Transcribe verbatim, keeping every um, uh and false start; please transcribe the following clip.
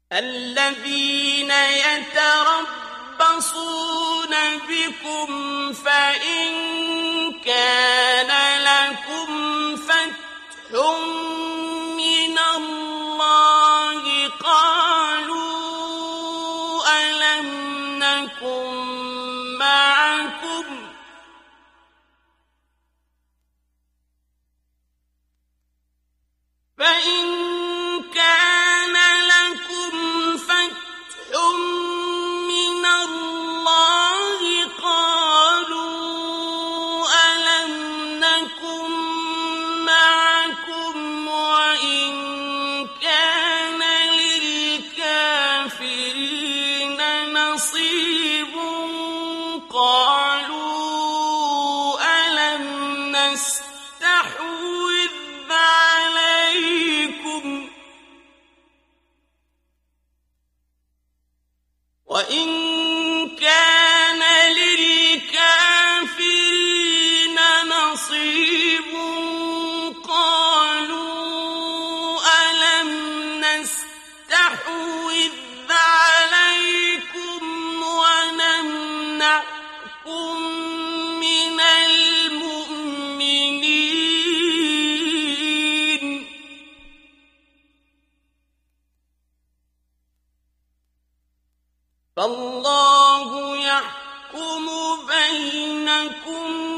الذين يتربصون بكم فإن كان لكم فتح من الله قالوا ألم نكن معكم فإن كان لكم فتح من الله قالوا ألم نكن معكم وإن كان للكافرين نصيب قالوا ألم نستحوذ عليكم وإن كان للكافرين نصيب قالوا ألم نستحوذ عليكم ونمنعكم من المؤمنين فالله يحكم بينكم